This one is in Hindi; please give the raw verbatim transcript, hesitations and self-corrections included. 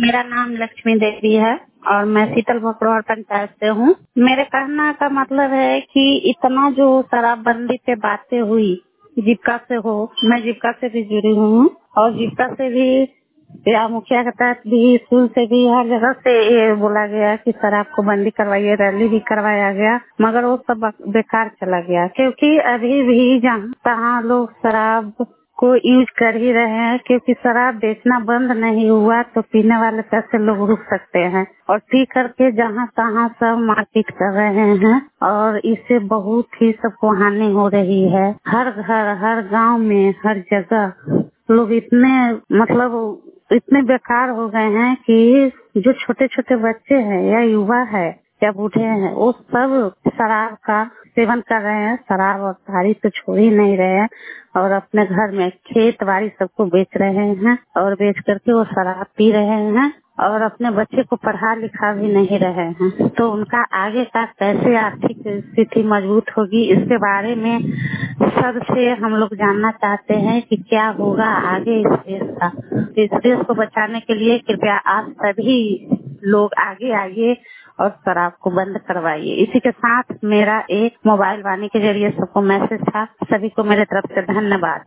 मेरा नाम लक्ष्मी देवी है और मैं शीतल भकरौर पंचायत से हूँ। मेरे कहना का मतलब है कि इतना जो शराबबंदी पे बातें हुई, जीविका से हो, मैं जीविका से भी जुड़ी हूँ और जीविका से भी या मुखिया के तहत भी, स्कूल से भी, हर जगह से ये बोला गया कि शराब को बंदी करवाइए, रैली भी करवाया गया, मगर वो सब बेकार चला गया क्योंकि अभी भी जहाँ तहाँ लोग शराब को यूज कर ही रहे हैं। क्योंकि शराब बेचना बंद नहीं हुआ तो पीने वाले पैसे लोग रुक सकते हैं और पी करके जहाँ तहाँ सब मारपीट कर रहे हैं और इससे बहुत ही सबको हानि हो रही है। हर घर, हर गांव में, हर जगह लोग इतने मतलब इतने बेकार हो गए हैं कि जो छोटे छोटे बच्चे हैं या युवा है या बूढ़े हैं, वो सब शराब का सेवन कर रहे हैं। शराब और तारी तो छोड़ ही नहीं रहे हैं और अपने घर में खेत बाड़ी सबको बेच रहे हैं और बेच करके वो शराब पी रहे हैं और अपने बच्चे को पढ़ा लिखा भी नहीं रहे हैं। तो उनका आगे का कैसे आर्थिक स्थिति मजबूत होगी, इसके बारे में सबसे हम लोग जानना चाहते हैं कि क्या होगा आगे इस देश का। इस देश को बचाने के लिए कृपया आप सभी लोग आगे आइए और शराब को बंद करवाइए। इसी के साथ मेरा एक मोबाइल वाणी के जरिए सबको मैसेज था। सभी को मेरे तरफ से धन्यवाद।